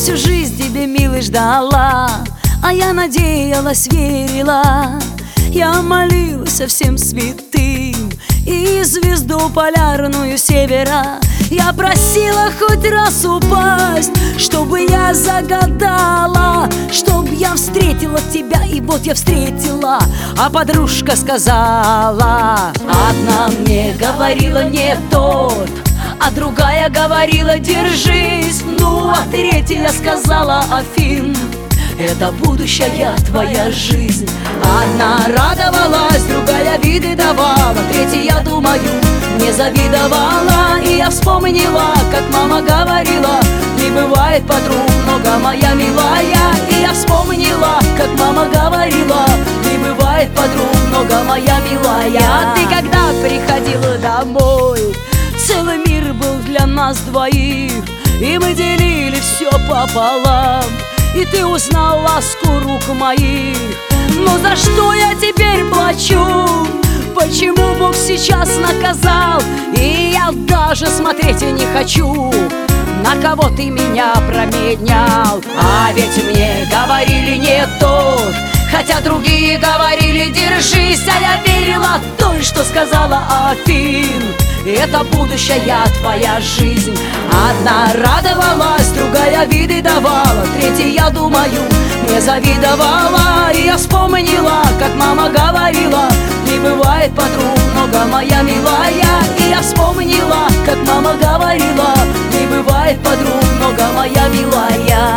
всю жизнь тебе, милый, ждала, а я надеялась, верила. Я молилась со всем святым и звезду полярную севера. Я просила хоть раз упасть, чтобы я загадала, чтоб я встретила тебя, и вот я встретила. А подружка сказала: одна мне говорила не тот, а другая говорила держись. Ну, а третья сказала: Афин, это будущая твоя жизнь. Одна радовалась, другая виды давала, третья, думаю, не завидовала. И я вспомнила, как мама говорила: не бывает подруг много, моя милая. И я вспомнила, как мама говорила: не бывает подруг много, моя милая. А ты когда приходила домой, целый мир был для нас двоих, и мы делили все пополам. И ты узнал ласку рук моих. Но за что я теперь плачу? Почему Бог сейчас наказал? И я даже смотреть и не хочу, на кого ты меня променял. А ведь мне говорили не тот, хотя другие говорили держись. А я верила той, что сказала Афин, это будущая твоя жизнь. Одна радовалась, другая виды давала, третья, думаю, не завидовала. И я вспомнила, как мама говорила: не бывает подруг много, моя милая. И я вспомнила, как мама говорила: не бывает подруг много, моя милая.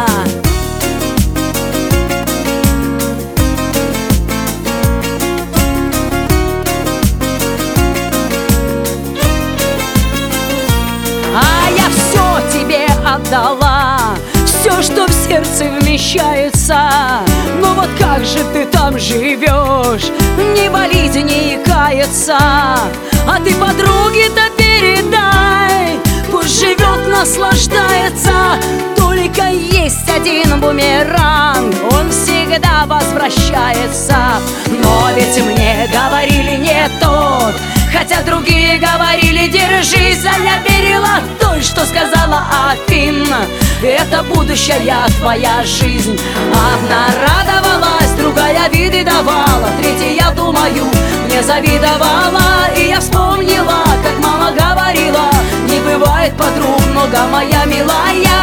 Отдала все, что в сердце вмещается. Но вот как же ты там живешь, не болит, не каяться. А ты подруге-то передай, пусть живет, наслаждается. Только есть один бумеранг, он всегда возвращается. Но ведь мне говорили не тот, хотя другие говорили держись. А я верила той, что сказала Афин, это будущая твоя жизнь. Одна радовалась, другая виды давала, третья, думаю, не завидовала. И я вспомнила, как мама говорила: не бывает подруг много, моя милая.